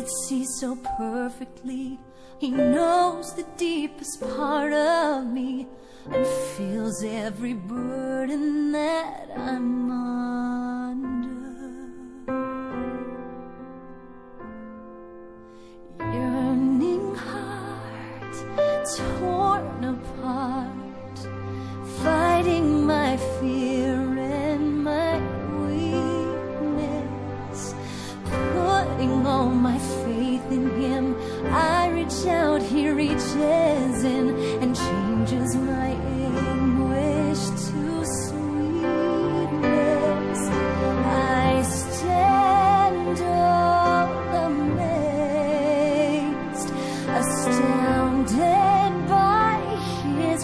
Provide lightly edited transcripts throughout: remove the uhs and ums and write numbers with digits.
sees so perfectly. He knows the deepest part of me and feels every burden that I'm under. Yearning heart, torn apart, fighting my fear and my weakness, putting all my faith in Him. I reach out, He reaches in and changes my anguish to sweetness. I stand all amazed, astounded by His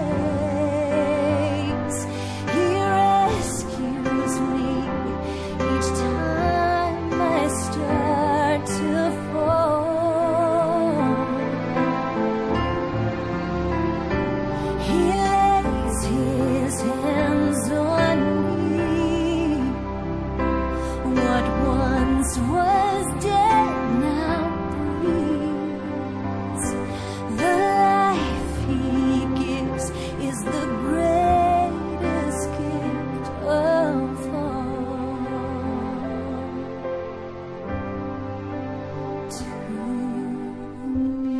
grace. He rescues me each time I start to fall. He lays His hands on me. What once was dead now breathes. The life He gives is the greatest gift of all to me.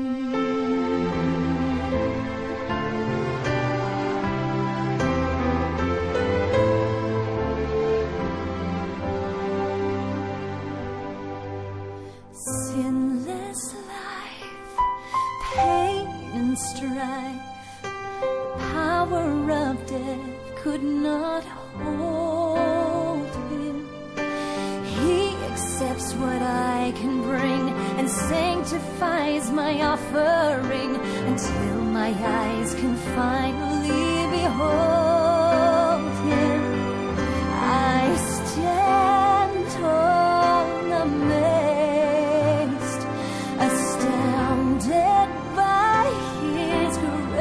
Sinless life, pain and strife, power of death could not hold Him. He accepts what I can bring and sanctifies my offering until my eyes can finally behold Him. I stand all amazed, astounded by His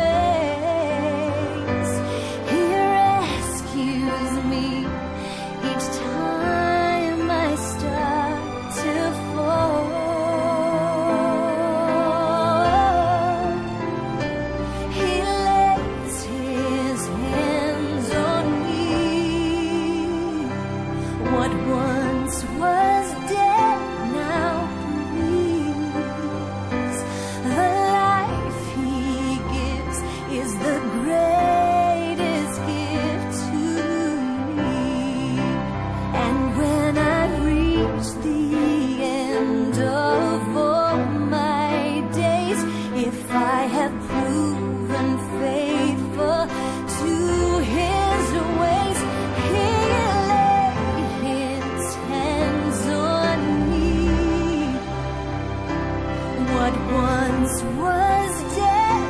grace. He rescues me each time I start to fall. He lays His hands on me. What once was dead now breathes. The life He gives is the greatest gift to me. And when I reach the end of all my days, if I have proven faithful to His ways, He'll lay His hands on me. What once was dead